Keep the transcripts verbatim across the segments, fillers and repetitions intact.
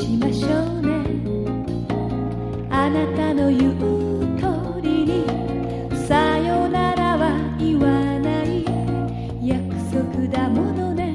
しましょうね。あなたの言う通りにさよならは言わない約束だものね。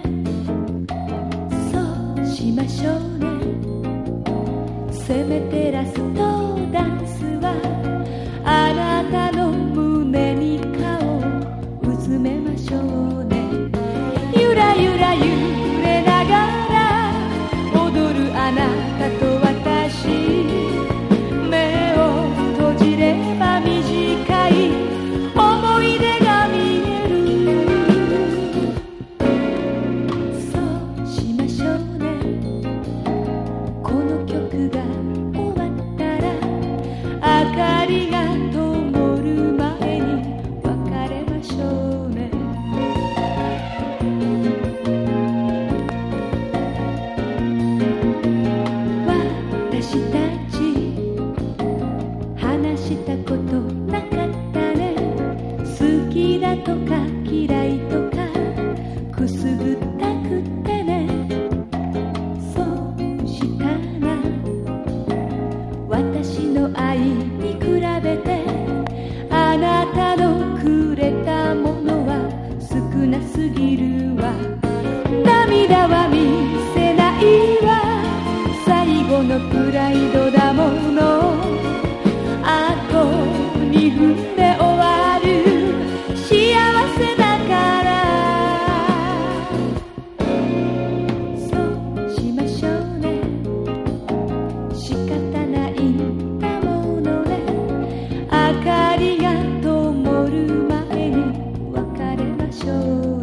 そうしましょうね。せめてラストダンスはあなたの胸に顔をうずめましょうね。ゆらゆら揺れながら踊るあなたと私、目を閉じれば短い思い出が見える。そうしましょうね。この曲が終わったら明かりが